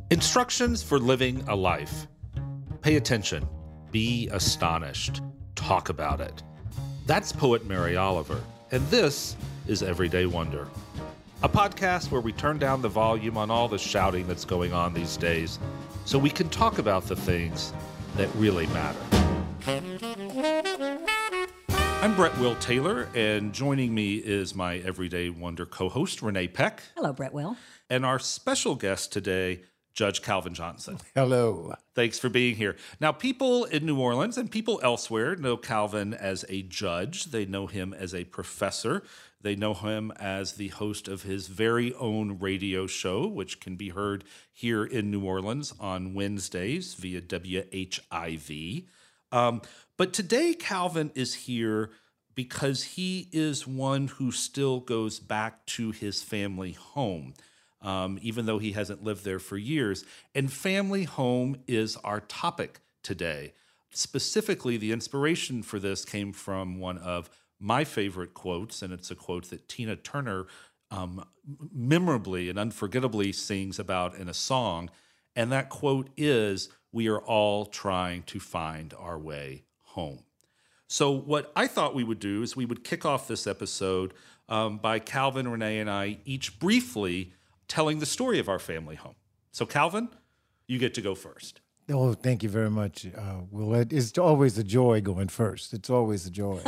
Instructions for living a life. Pay attention. Be astonished. Talk about it. That's poet Mary Oliver, and this is Everyday Wonder, a podcast where we turn down the volume on all the shouting that's going on these days so we can talk about the things that really matter. I'm Brett Will Taylor, and joining me is my Everyday Wonder co-host, Renee Peck. Hello, Brett Will. And our special guest today, Judge Calvin Johnson. Hello. Thanks for being here. Now, people in New Orleans and people elsewhere know Calvin as a judge. They know him as a professor. They know him as the host of his very own radio show, which can be heard here in New Orleans on Wednesdays via WHIV. But today, Calvin is here because he is one who still goes back to his family home. Even though he hasn't lived there for years. And family home is our topic today. Specifically, the inspiration for this came from one of my favorite quotes, and it's a quote that Tina Turner memorably and unforgettably sings about in a song. And that quote is, "We are all trying to find our way home." So what I thought we would do is we would kick off this episode by Calvin, Renee, and I each briefly telling the story of our family home. So Calvin, you get to go first. Oh, thank you very much, Will. It's always a joy going first. It's always a joy.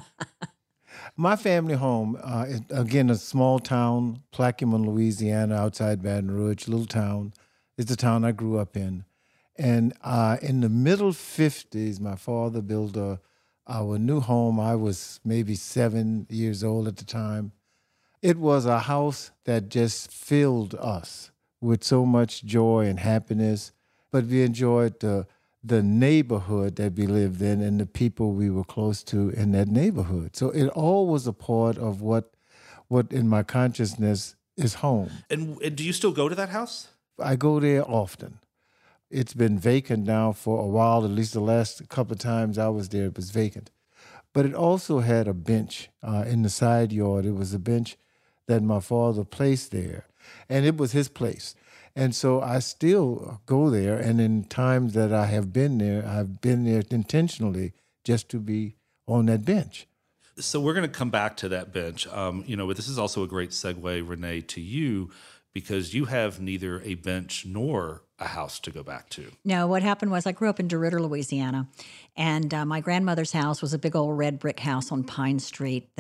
My family home, again, a small town, Plaquemine, Louisiana, outside Baton Rouge, little town. It's the town I grew up in. And in the middle 50s, my father built our new home. I was maybe 7 years old at the time. It was a house that just filled us with so much joy and happiness, but we enjoyed the neighborhood that we lived in and the people we were close to in that neighborhood. So it all was a part of what in my consciousness is home. And do you still go to that house? I go there often. It's been vacant now for a while, at least the last couple of times I was there, it was vacant. But it also had a bench in the side yard. It was a bench that my father placed there, and it was his place. And so I still go there, and in times that I have been there, I've been there intentionally just to be on that bench. So we're going to come back to that bench. But this is also a great segue, Renee, to you, because you have neither a bench nor a house to go back to. No, what happened was I grew up in DeRidder, Louisiana, and my grandmother's house was a big old red brick house on Pine Street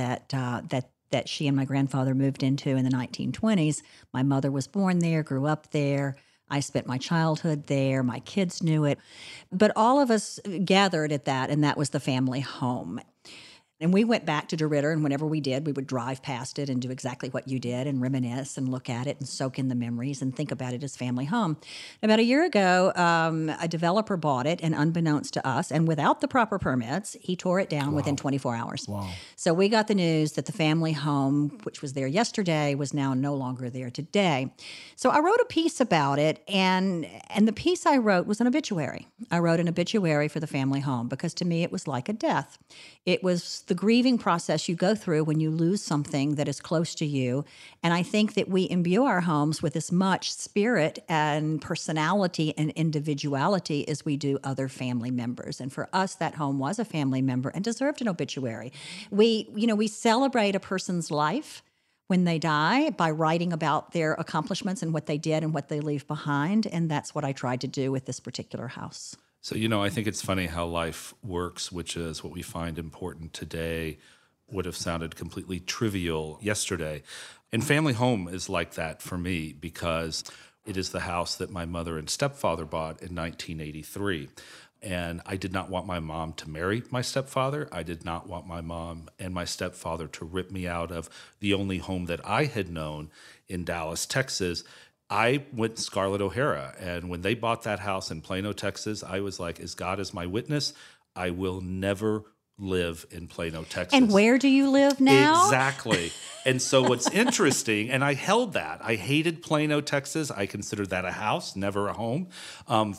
that she and my grandfather moved into in the 1920s. My mother was born there, grew up there. I spent my childhood there. My kids knew it. But all of us gathered at that, and that was the family home. And we went back to DeRidder, and whenever we did, we would drive past it and do exactly what you did and reminisce and look at it and soak in the memories and think about it as family home. About a year ago, a developer bought it, and unbeknownst to us, and without the proper permits, he tore it down within 24 hours. Wow. So we got the news that the family home, which was there yesterday, was now no longer there today. So I wrote a piece about it, and the piece I wrote was an obituary. I wrote an obituary for the family home because to me it was like a death. It was the grieving process you go through when you lose something that is close to you. And I think that we imbue our homes with as much spirit and personality and individuality as we do other family members. And for us, that home was a family member and deserved an obituary. We celebrate a person's life when they die by writing about their accomplishments and what they did and what they leave behind. And that's what I tried to do with this particular house. So, I think it's funny how life works, which is what we find important today would have sounded completely trivial yesterday. And family home is like that for me because it is the house that my mother and stepfather bought in 1983. And I did not want my mom to marry my stepfather. I did not want my mom and my stepfather to rip me out of the only home that I had known in Dallas, Texas. I went Scarlett O'Hara, and when they bought that house in Plano, Texas, I was like, as God is my witness, I will never live in Plano, Texas. And where do you live now? Exactly. And so what's interesting, and I held that. I hated Plano, Texas. I considered that a house, never a home. From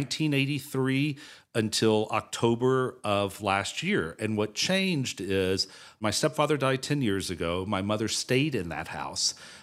1983 until October of last year. And what changed is my stepfather died 10 years ago. My mother stayed in that house.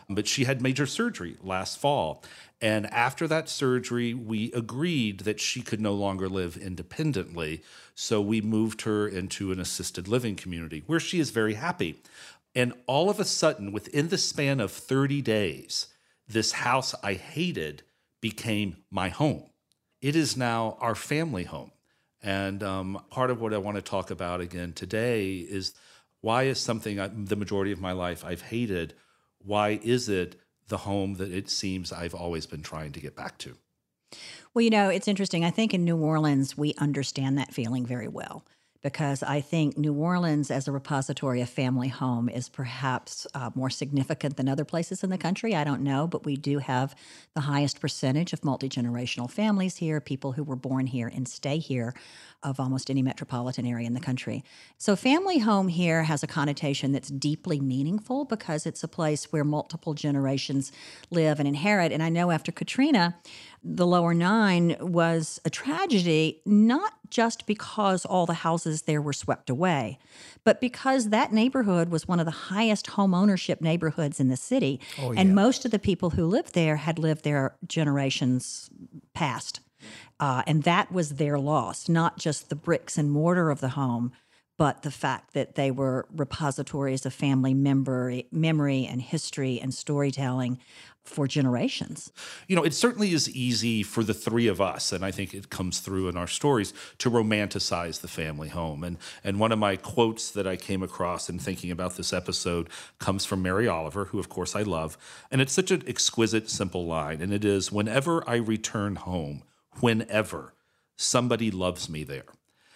But she had major surgery last fall. And after that surgery, we agreed that she could no longer live independently. So we moved her into an assisted living community where she is very happy. And all of a sudden, within the span of 30 days, this house I hated became my home. It is now our family home. And part of what I want to talk about again today is why is something the majority of my life I've hated, why is it the home that it seems I've always been trying to get back to? Well, it's interesting. I think in New Orleans, we understand that feeling very well because I think New Orleans as a repository of family home is perhaps more significant than other places in the country. I don't know, but we do have the highest percentage of multi-generational families here, people who were born here and stay here of almost any metropolitan area in the country. So family home here has a connotation that's deeply meaningful because it's a place where multiple generations live and inherit. And I know after Katrina, the Lower Nine was a tragedy, not just because all the houses there were swept away, but because that neighborhood was one of the highest home ownership neighborhoods in the city. Oh, yeah. And most of the people who lived there had lived there generations past. And that was their loss, not just the bricks and mortar of the home, but the fact that they were repositories of family memory and history and storytelling for generations. It certainly is easy for the three of us, and I think it comes through in our stories, to romanticize the family home. And one of my quotes that I came across in thinking about this episode comes from Mary Oliver, who of course I love. And it's such an exquisite, simple line. And it is, whenever I return home, whenever, somebody loves me there.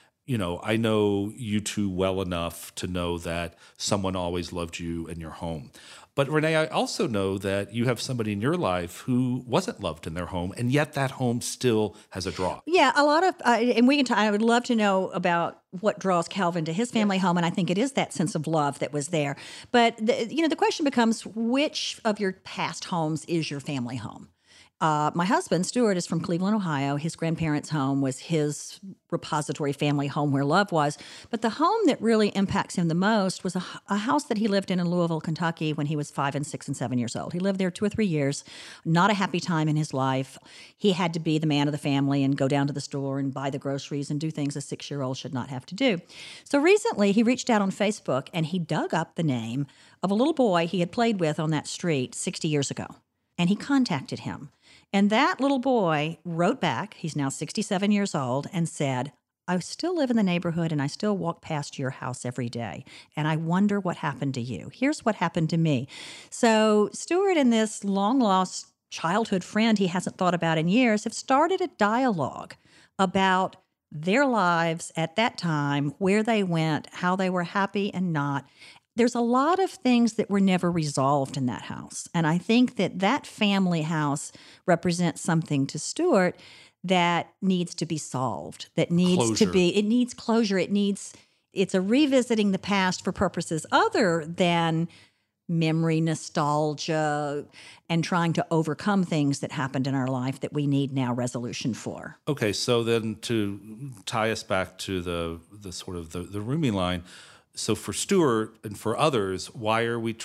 I know you two well enough to know that someone always loved you in your home. But Renee, I also know that you have somebody in your life who wasn't loved in their home, and yet that home still has a draw. Yeah, a lot of, and we can. I would love to know about what draws Calvin to his family home, and I think it is that sense of love that was there. But the question becomes, which of your past homes is your family home? My husband, Stuart, is from Cleveland, Ohio. His grandparents' home was his repository family home where love was. But the home that really impacts him the most was a house that he lived in Louisville, Kentucky when he was 5 and 6 and 7 years old. He lived there 2 or 3 years, not a happy time in his life. He had to be the man of the family and go down to the store and buy the groceries and do things a 6-year-old should not have to do. So recently he reached out on Facebook and he dug up the name of a little boy he had played with on that street 60 years ago. And he contacted him. And that little boy wrote back, he's now 67 years old, and said, I still live in the neighborhood and I still walk past your house every day. And I wonder what happened to you. Here's what happened to me. So Stuart and this long-lost childhood friend he hasn't thought about in years have started a dialogue about their lives at that time, where they went, how they were happy and not. There's a lot of things that were never resolved in that house. And I think that family house represents something to Stuart that needs to be solved, that needs closure. to be, it needs closure. It's a revisiting the past for purposes other than memory, nostalgia, and trying to overcome things that happened in our life that we need now resolution for. Okay, so then to tie us back to the sort of the Rumi line, so for Stuart and for others, why are we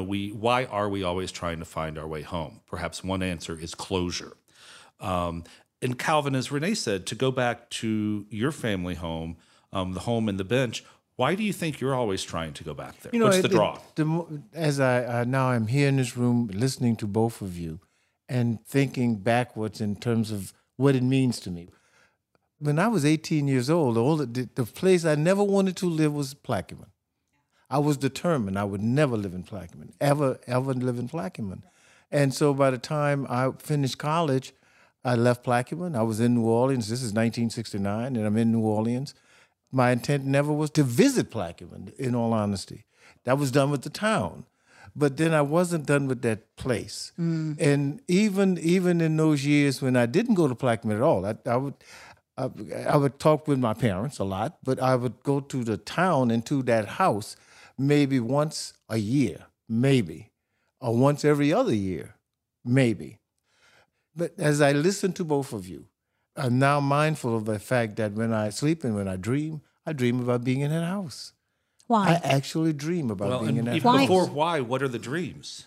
always trying to find our way home? Perhaps one answer is closure. And Calvin, as Renee said, to go back to your family home, the home and the bench, why do you think you're always trying to go back there? What's the draw? As now I'm here in this room listening to both of you and thinking backwards in terms of what it means to me. When I was 18 years old, the place I never wanted to live was Plaquemine. I was determined I would never live in Plaquemine, ever live in Plaquemine. And so by the time I finished college, I left Plaquemine. I was in New Orleans. This is 1969, and I'm in New Orleans. My intent never was to visit Plaquemine, in all honesty. That was done with the town. But then I wasn't done with that place. Mm. And even in those years when I didn't go to Plaquemine at all, I would talk with my parents a lot, but I would go to the town and to that house maybe once a year, maybe, or once every other year, maybe. But as I listen to both of you, I'm now mindful of the fact that when I sleep and when I dream about being in that house. Why? I actually dream about being in that house. Even before why, what are the dreams?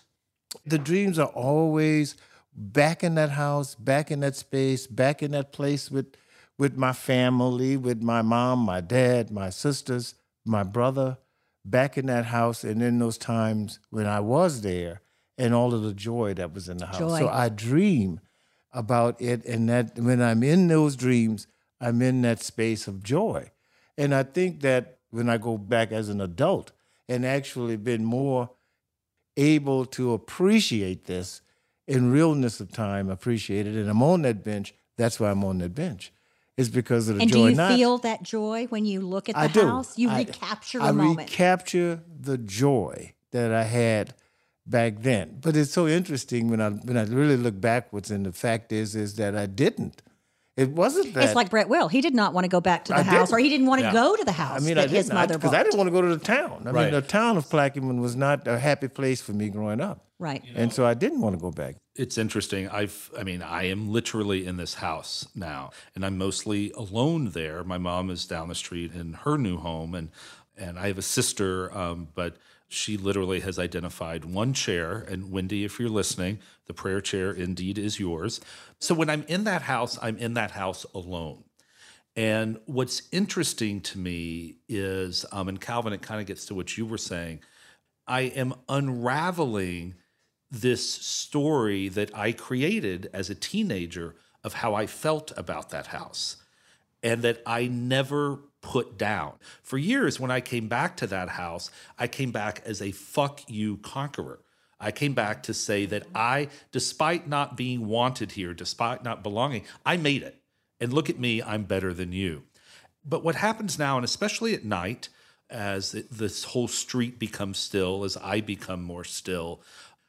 The dreams are always back in that house, back in that space, back in that place with my family, with my mom, my dad, my sisters, my brother, back in that house and in those times when I was there and all of the joy that was in the house. Joy. So I dream about it, and that when I'm in those dreams, I'm in that space of joy. And I think that when I go back as an adult and actually been more able to appreciate this in realness of time, appreciate it, and I'm on that bench, that's why I'm on that bench. It's because of the And joy. do you feel that joy when you look at the I do. house? You recapture a moment. I recapture the joy that I had back then. But it's so interesting when I really look backwards, and the fact is that I didn't. It wasn't that. It's like Brett Will. He did not want to go back to the I house, didn't. or he didn't want to Yeah. go to the house that his mother because bought. I didn't want to go to the town. I Right. mean, the town of Plaquemine was not a happy place for me growing up. Right. And so I didn't want to go back. It's interesting. I am literally in this house now, and I'm mostly alone there. My mom is down the street in her new home, and I have a sister, but she literally has identified one chair. And Wendy, if you're listening, the prayer chair indeed is yours. So when I'm in that house, I'm in that house alone. And what's interesting to me is, and Calvin, it kind of gets to what you were saying, I am unraveling this story that I created as a teenager of how I felt about that house and that I never put down. For years, when I came back to that house, I came back as a fuck you conqueror. I came back to say that I, despite not being wanted here, despite not belonging, I made it. And look at me, I'm better than you. But what happens now, and especially at night, as this whole street becomes still, as I become more still,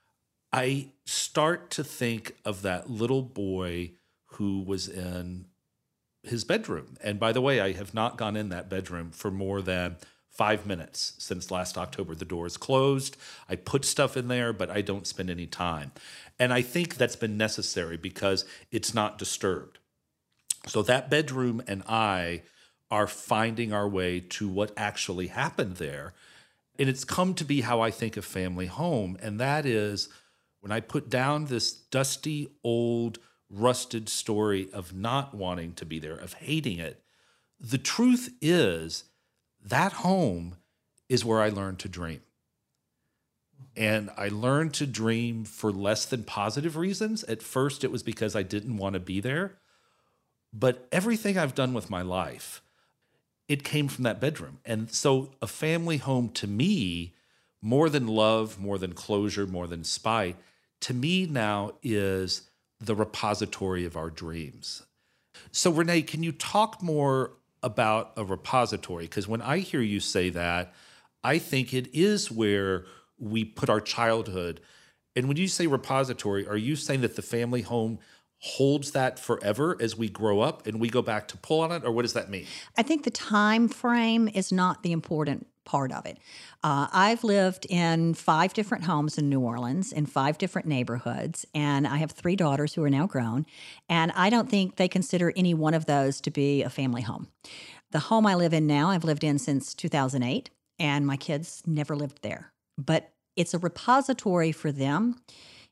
I start to think of that little boy who was in his bedroom. And by the way, I have not gone in that bedroom for more than 5 minutes since last October. The door is closed. I put stuff in there, but I don't spend any time. And I think that's been necessary because it's not disturbed. So that bedroom and I are finding our way to what actually happened there. And it's come to be how I think of family home. And that is when I put down this dusty, old, rusted story of not wanting to be there, of hating it, the truth is that home is where I learned to dream. And I learned to dream for less than positive reasons. At first, it was because I didn't want to be there. But everything I've done with my life, it came from that bedroom. And so a family home to me, more than love, more than closure, more than spite, to me now is the repository of our dreams. So Renee, can you talk more about a repository? Because when I hear you say that, I think it is where we put our childhood. And when you say repository, are you saying that the family home holds that forever as we grow up and we go back to pull on it? Or what does that mean? I think the time frame is not the important part of it. I've lived in 5 different homes in New Orleans, in 5 different neighborhoods, and I have 3 daughters who are now grown, and I don't think they consider any one of those to be a family home. The home I live in now, I've lived in since 2008, and my kids never lived there. But it's a repository for them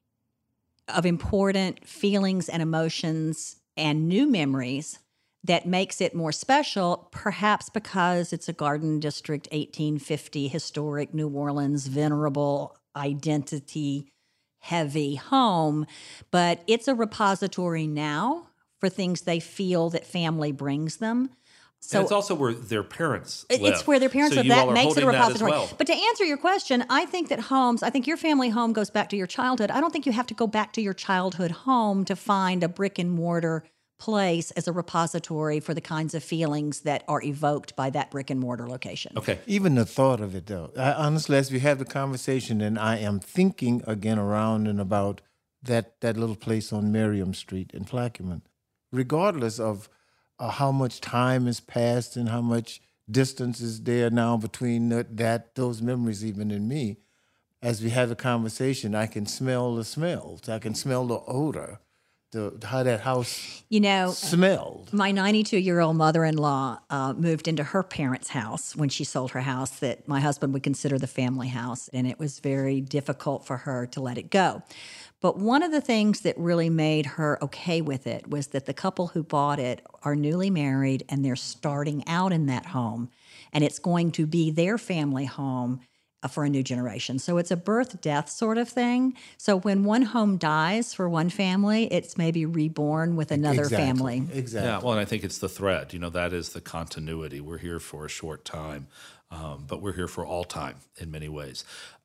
of important feelings and emotions and new memories that makes it more special, perhaps because it's a Garden District 1850 historic New Orleans venerable identity heavy home, but it's a repository now for things they feel that family brings them. So and it's also where their parents live. It's where their parents so live. you all That are makes it a holding that as repository. well. But to answer your question, I think that I think your family home goes back to your childhood. I don't think you have to go back to your childhood home to find a brick and mortar place as a repository for the kinds of feelings that are evoked by that brick and mortar location. Okay. Even the thought of it, though. Honestly, as we have the conversation, and I am thinking again around and about that little place on Merriam Street in Plaquemine, regardless of how much time has passed and how much distance is there now between those memories even in me, as we have the conversation, I can smell the smells. I can smell the odor how that house You know, smelled. my 92-year-old mother-in-law moved into her parents' house when she sold her house that my husband would consider the family house, and it was very difficult for her to let it go. But one of the things that really made her okay with it was that the couple who bought it are newly married and they're starting out in that home, and it's going to be their family home for a new generation. So it's a birth-death sort of thing. So when one home dies for one family, it's maybe reborn with another family. Exactly. Yeah, well, and I think it's the thread. That is the continuity. We're here for a short time, but we're here for all time in many ways.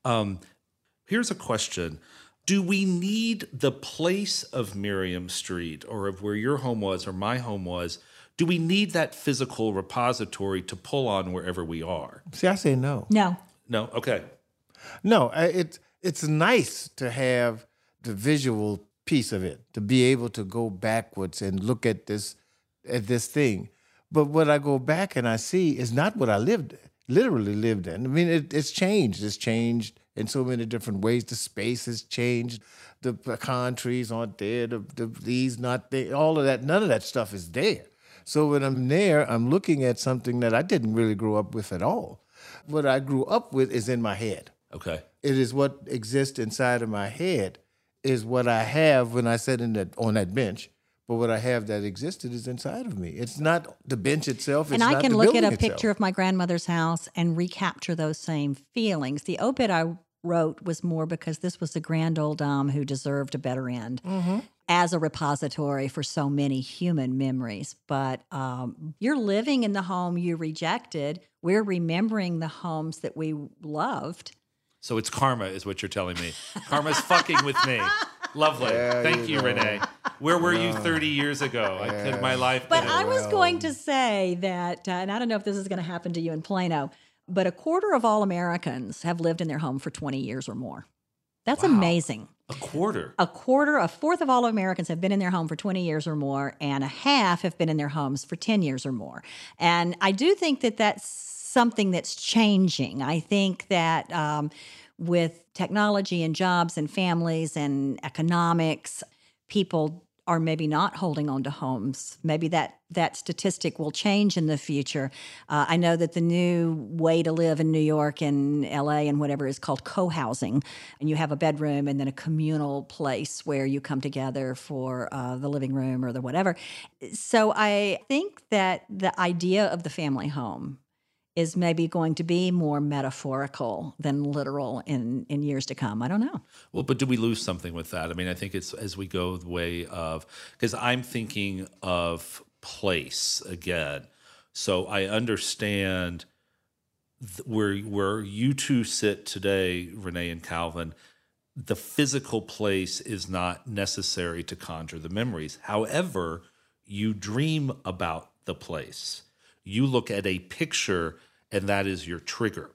Here's a question. Do we need the place of Miriam Street or of where your home was or my home was? Do we need that physical repository to pull on wherever we are? See, I say no. No. No? Okay. No, it's nice to have the visual piece of it, to be able to go backwards and look at this thing. But what I go back and I see is not what I literally lived in. I mean, it's changed. It's changed in so many different ways. The space has changed. The pecan trees aren't there. The leaves not there. All of that, none of that stuff is there. So when I'm there, I'm looking at something that I didn't really grow up with at all. What I grew up with is in my head. Okay. It is what exists inside of my head is what I have when I sit on that bench. But what I have that existed is inside of me. It's not the bench itself. It's And I not can the look at building a picture itself. of my grandmother's house and recapture those same feelings. The obit I wrote was more because this was a grand old dame who deserved a better end as a repository for so many human memories. But you're living in the home you rejected. We're remembering the homes that we loved. So it's karma is what you're telling me. Karma's fucking with me. Lovely. Thank you, Renee. Where were you 30 years ago? I could my life. But I was going to say that, and I don't know if this is going to happen to you in Plano, but a quarter of all Americans have lived in their home for 20 years or more. That's amazing. A quarter. A fourth of all Americans have been in their home for 20 years or more, and a half have been in their homes for 10 years or more. And I do think that that's something that's changing. I think that with technology and jobs and families and economics, people are maybe not holding on to homes. Maybe that statistic will change in the future. I know that the new way to live in New York and LA and whatever is called co-housing. And you have a bedroom and then a communal place where you come together for the living room or the whatever. So I think that the idea of the family home is maybe going to be more metaphorical than literal in years to come. I don't know. Well, but do we lose something with that? I mean, I think it's as we go the way of, because I'm thinking of place again. So I understand where you two sit today, Renee and Calvin, the physical place is not necessary to conjure the memories. However, you dream about the place. You look at a picture, and that is your trigger.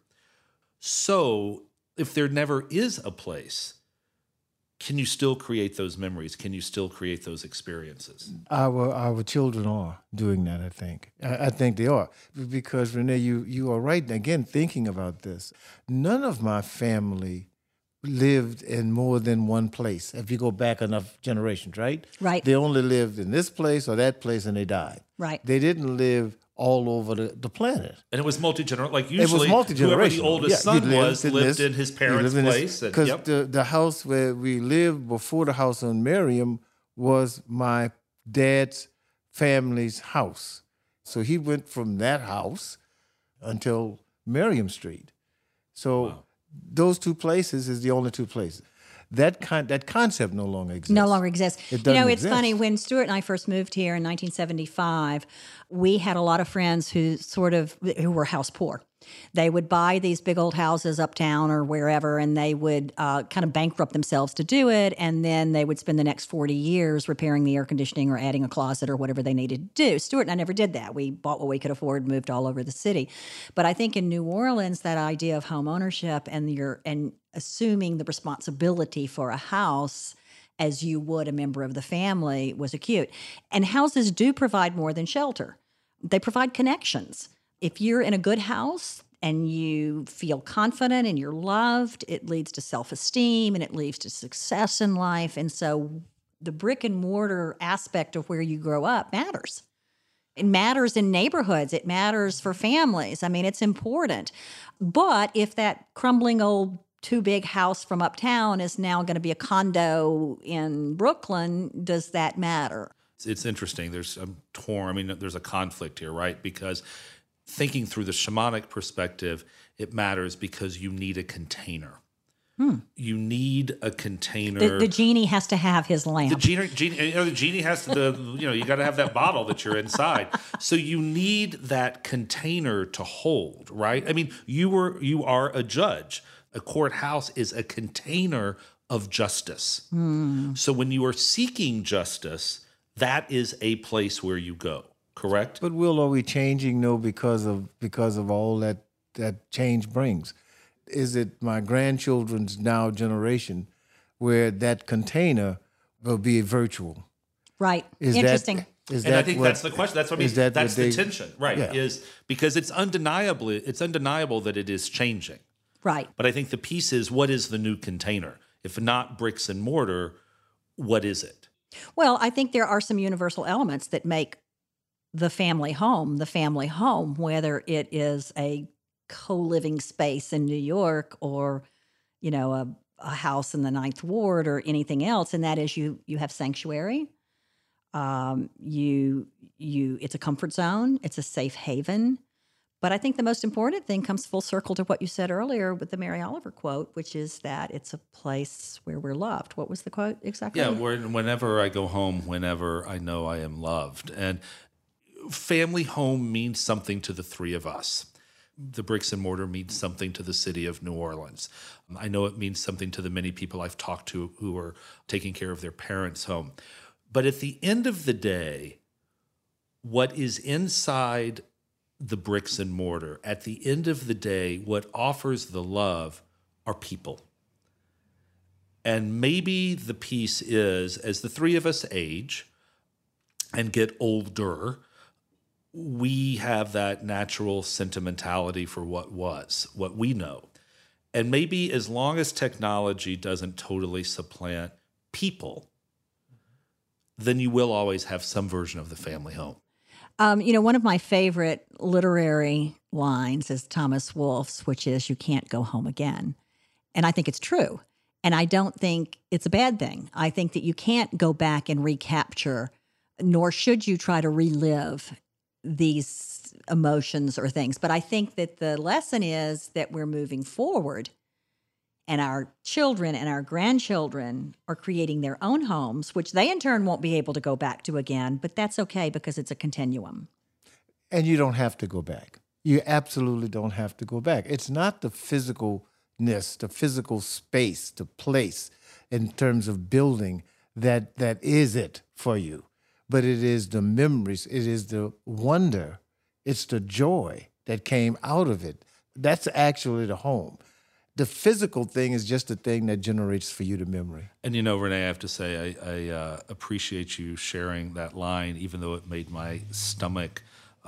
So if there never is a place, can you still create those memories? Can you still create those experiences? Our children are doing that, I think. I think they are. Because, Renee, you are right, again, thinking about this. None of my family lived in more than one place, if you go back enough generations, right? Right. They only lived in this place or that place, and they died. Right. They didn't live all over the planet. And it was multi-generational. Like usually, it was multi-generational. Whoever the oldest son was lived in his parents' place. Because the house where we lived before the house on Miriam was my dad's family's house. So he went from that house until Miriam Street. So those two places is the only two places. That concept no longer exists. No longer exists. It doesn't It's exist. funny, when Stuart and I first moved here in 1975, we had a lot of friends who were house poor. They would buy these big old houses uptown or wherever, and they would kind of bankrupt themselves to do it, and then they would spend the next 40 years repairing the air conditioning or adding a closet or whatever they needed to do. Stuart and I never did that. We bought what we could afford, moved all over the city. But I think in New Orleans, that idea of home ownership and assuming the responsibility for a house as you would a member of the family was acute. And houses do provide more than shelter. They provide connections. If you're in a good house and you feel confident and you're loved, it leads to self-esteem and it leads to success in life. And so the brick and mortar aspect of where you grow up matters. It matters in neighborhoods. It matters for families. I mean, it's important. But if that crumbling old too big house from uptown is now going to be a condo in Brooklyn, does that matter? It's interesting. I'm torn. I mean, there's a conflict here, right? Because thinking through the shamanic perspective, it matters because you need a container. You need a container. The genie has to have his lamp. The genie has to, you got to have that bottle that you're inside. So you need that container to hold, right? I mean, you are a judge. A courthouse is a container of justice. So when you are seeking justice, that is a place where you go, correct? But Will, are we changing? No, because of all that change brings. Is it my grandchildren's now generation where that container will be virtual? Right. Is Interesting. And I think that's the question. That's what I mean. That's the tension, right? Yeah. Is because it's undeniable that it is changing. Right. But I think the piece is, what is the new container? If not bricks and mortar, what is it? Well, I think there are some universal elements that make the family home, whether it is a co-living space in New York or, a house in the Ninth Ward or anything else. And that is you have sanctuary. It's a comfort zone. It's a safe haven. But I think the most important thing comes full circle to what you said earlier with the Mary Oliver quote, which is that it's a place where we're loved. What was the quote exactly? Yeah, whenever I go home, whenever I know I am loved. And family home means something to the three of us. The bricks and mortar means something to the city of New Orleans. I know it means something to the many people I've talked to who are taking care of their parents' home. But at the end of the day, what is inside the bricks and mortar, at the end of the day, what offers the love are people. And maybe the piece is, as the three of us age and get older, we have that natural sentimentality for what was, what we know. And maybe as long as technology doesn't totally supplant people, then you will always have some version of the family home. One of my favorite literary lines is Thomas Wolfe's, which is, "You can't go home again." And I think it's true. And I don't think it's a bad thing. I think that you can't go back and recapture, nor should you try to relive these emotions or things. But I think that the lesson is that we're moving forward and our children and our grandchildren are creating their own homes, which they in turn won't be able to go back to again. But that's okay because it's a continuum. And you don't have to go back. You absolutely don't have to go back. It's not the physicalness, the physical space, the place in terms of building that is it for you. But it is the memories, it is the wonder, it's the joy that came out of it. That's actually the home. The physical thing is just the thing that generates for you the memory. And Renee, I have to say, I appreciate you sharing that line, even though it made my stomach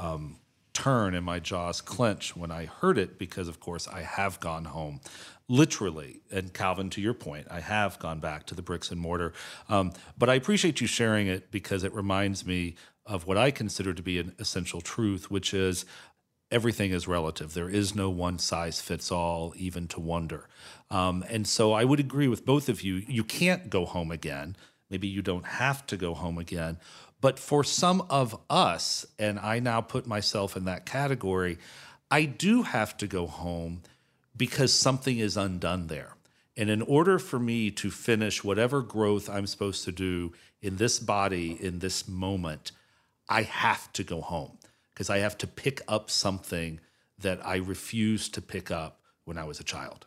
turn and my jaws clench when I heard it, because, of course, I have gone home. Literally, and Calvin, to your point, I have gone back to the bricks and mortar. But I appreciate you sharing it because it reminds me of what I consider to be an essential truth, which is everything is relative. There is no one size fits all, even to wonder. And so I would agree with both of you. You can't go home again. Maybe you don't have to go home again. But for some of us, and I now put myself in that category, I do have to go home because something is undone there. And in order for me to finish whatever growth I'm supposed to do in this body, in this moment, I have to go home because I have to pick up something that I refused to pick up when I was a child.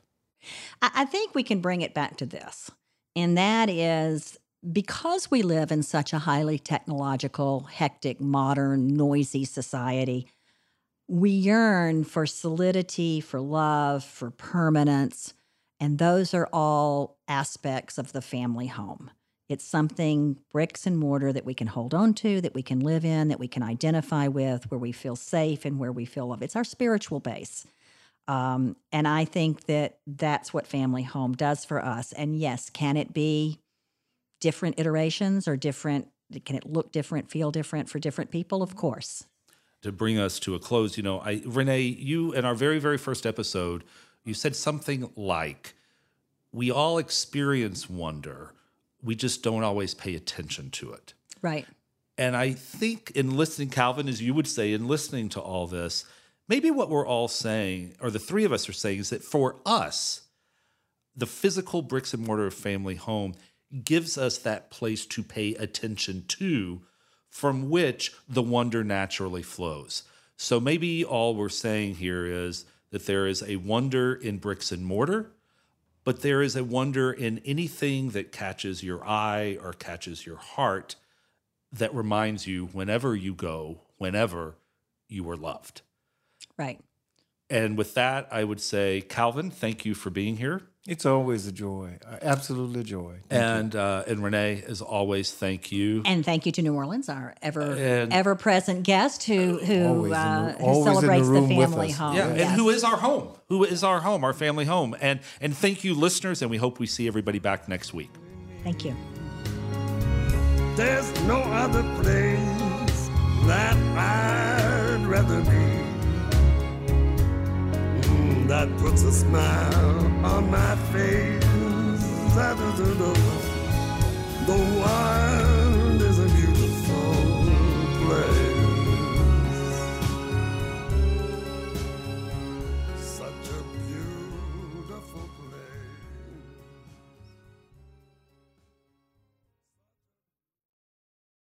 I think we can bring it back to this, and that is because we live in such a highly technological, hectic, modern, noisy society, we yearn for solidity, for love, for permanence, and those are all aspects of the family home. It's something bricks and mortar that we can hold on to, that we can live in, that we can identify with, where we feel safe and where we feel love. It's our spiritual base. And I think that that's what family home does for us. And yes, can it be different iterations or different? Can it look different, feel different for different people? Of course. To bring us to a close, Renee, you in our very, very first episode, you said something like, we all experience wonder. We just don't always pay attention to it. Right. And I think in listening, Calvin, as you would say, in listening to all this, maybe what we're all saying, or the three of us are saying, is that for us, the physical bricks and mortar family home gives us that place to pay attention to, from which the wonder naturally flows. So maybe all we're saying here is that there is a wonder in bricks and mortar, but there is a wonder in anything that catches your eye or catches your heart that reminds you whenever you go, whenever you were loved. Right. And with that, I would say, Calvin, thank you for being here. It's always a joy, absolutely a joy. And Renee, as always, thank you. And thank you to New Orleans, our ever present guest who always celebrates in the room the with family us. home. Yeah, Yes. and who is our home, our family home. And thank you, listeners, and we hope we see everybody back next week. Thank you. There's no other place that I'd rather be. That puts a smile on my face. The wild